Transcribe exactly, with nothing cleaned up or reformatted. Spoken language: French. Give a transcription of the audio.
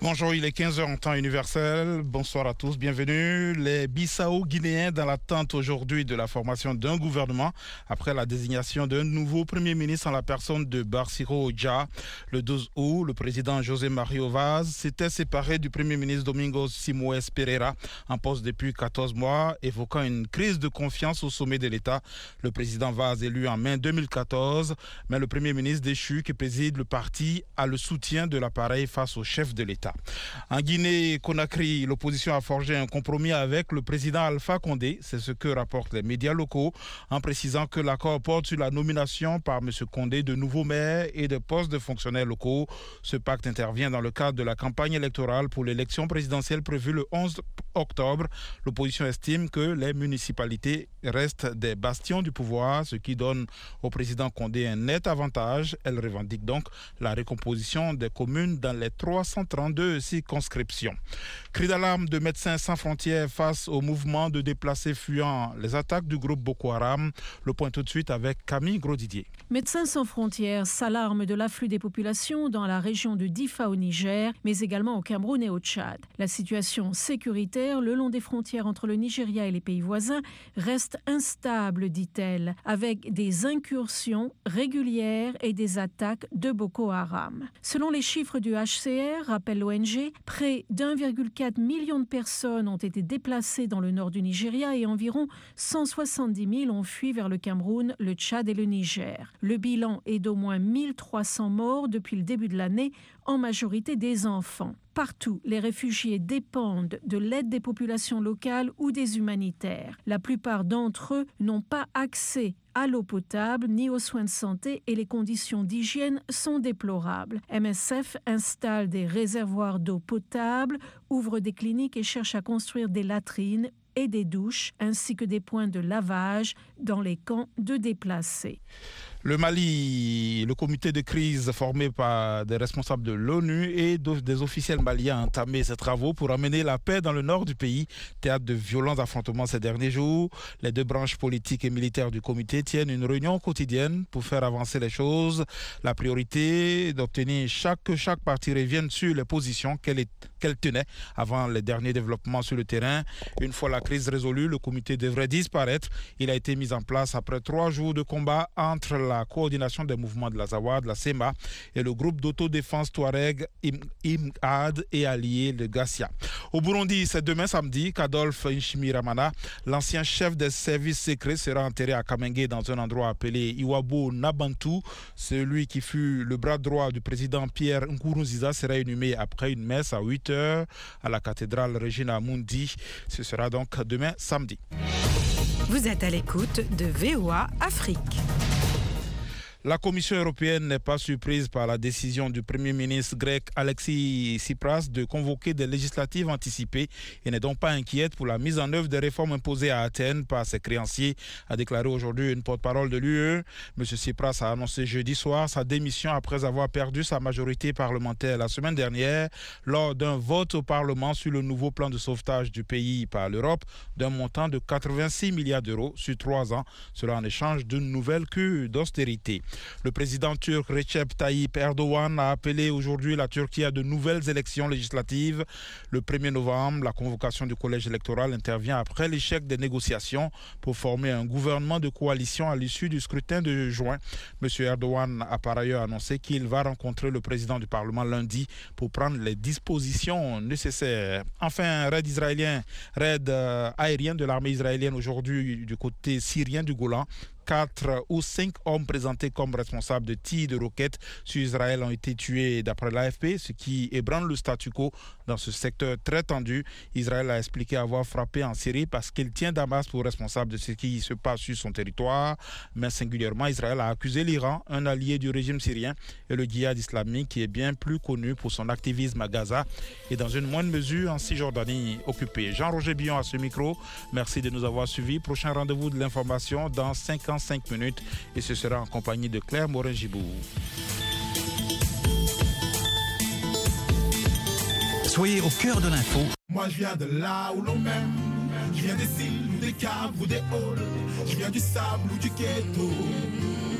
Bonjour, il est quinze heures en temps universel. Bonsoir à tous, bienvenue. Les Bissau-Guinéens dans l'attente aujourd'hui de la formation d'un gouvernement après la désignation d'un nouveau Premier ministre en la personne de Bassirou Dia. Le douze août, le président José Mario Vaz s'était séparé du Premier ministre Domingos Simoes Pereira en poste depuis quatorze mois, évoquant une crise de confiance au sommet de l'État. Le président Vaz élu en mai deux mille quatorze, mais le Premier ministre déchu qui préside le parti a le soutien de l'appareil face au chef de l'État. En Guinée-Conakry, l'opposition a forgé un compromis avec le président Alpha Condé. C'est ce que rapportent les médias locaux, en précisant que l'accord porte sur la nomination par M. Condé de nouveaux maires et de postes de fonctionnaires locaux. Ce pacte intervient dans le cadre de la campagne électorale pour l'élection présidentielle prévue le onze octobre. L'opposition estime que les municipalités restent des bastions du pouvoir, ce qui donne au président Condé un net avantage. Elle revendique donc la recomposition des communes dans les trois cent trente-deux circonscriptions. Cri d'alarme de Médecins sans frontières face au mouvement de déplacés fuyant les attaques du groupe Boko Haram. Le point tout de suite avec Camille Grosdidier. Médecins sans frontières s'alarment de l'afflux des populations dans la région de Difa au Niger, mais également au Cameroun et au Tchad. La situation sécuritaire le long des frontières entre le Nigeria et les pays voisins reste instable, dit-elle, avec des incursions régulières et des attaques de Boko Haram. Selon les chiffres du H C R, rappelle l'O N G, près d'un virgule quatre million de personnes ont été déplacées dans le nord du Nigeria et environ cent soixante-dix mille ont fui vers le Cameroun, le Tchad et le Niger. Le bilan est d'au moins mille trois cents morts depuis le début de l'année, en majorité des enfants. Partout, les réfugiés dépendent de l'aide des populations locales ou des humanitaires. La plupart d'entre eux n'ont pas accès à l'eau potable ni aux soins de santé et les conditions d'hygiène sont déplorables. M S F installe des réservoirs d'eau potable, ouvre des cliniques et cherche à construire des latrines et des douches, ainsi que des points de lavage dans les camps de déplacés. Le Mali, le comité de crise formé par des responsables de l'ONU et des officiels maliens a entamé ses travaux pour amener la paix dans le nord du pays, théâtre de violents affrontements ces derniers jours. Les deux branches politiques et militaires du comité tiennent une réunion quotidienne pour faire avancer les choses. La priorité est d'obtenir chaque, que chaque partie revienne sur les positions qu'elle, est, qu'elle tenait avant les derniers développements sur le terrain. Une fois la crise résolue, le comité devrait disparaître. Il a été mis en place après trois jours de combat entre la la coordination des mouvements de la Zawad, la SEMA et le groupe d'autodéfense Touareg Imad et allié le Gassia. Au Burundi, c'est demain samedi qu'Adolphe Nshimiramana, l'ancien chef des services secrets, sera enterré à Kamenge dans un endroit appelé Iwabo Nabantu. Celui qui fut le bras droit du président Pierre Nkurunziza sera inhumé après une messe à huit heures à la cathédrale Regina Mundi. Ce sera donc demain samedi. Vous êtes à l'écoute de V O A Afrique. La Commission européenne n'est pas surprise par la décision du Premier ministre grec Alexis Tsipras de convoquer des législatives anticipées et n'est donc pas inquiète pour la mise en œuvre des réformes imposées à Athènes par ses créanciers, a déclaré aujourd'hui une porte-parole de l'U E. M. Tsipras a annoncé jeudi soir sa démission après avoir perdu sa majorité parlementaire la semaine dernière lors d'un vote au Parlement sur le nouveau plan de sauvetage du pays par l'Europe d'un montant de quatre-vingt-six milliards d'euros sur trois ans, cela en échange d'une nouvelle cure d'austérité. Le président turc Recep Tayyip Erdogan a appelé aujourd'hui la Turquie à de nouvelles élections législatives. Le premier novembre, la convocation du collège électoral intervient après l'échec des négociations pour former un gouvernement de coalition à l'issue du scrutin de juin. M. Erdogan a par ailleurs annoncé qu'il va rencontrer le président du Parlement lundi pour prendre les dispositions nécessaires. Enfin, un raid israélien, raid aérien de l'armée israélienne aujourd'hui du côté syrien du Golan. Quatre ou cinq hommes présentés comme responsables de tirs de roquettes sur Israël ont été tués d'après l'A F P, ce qui ébranle le statu quo dans ce secteur très tendu. Israël a expliqué avoir frappé en Syrie parce qu'il tient Damas pour responsable de ce qui se passe sur son territoire. Mais singulièrement, Israël a accusé l'Iran, un allié du régime syrien, et le djihad islamique qui est bien plus connu pour son activisme à Gaza et dans une moindre mesure en Cisjordanie occupée. Jean-Roger Billon à ce micro. Merci de nous avoir suivis. Prochain rendez-vous de l'information dans cinquante-cinq minutes et ce sera en compagnie de Claire Morin-Gibour. Soyez au cœur de l'info. Moi je viens de là où l'on m'aime. Je viens des îles ou des caves ou des halls. Je viens du sable ou du ghetto.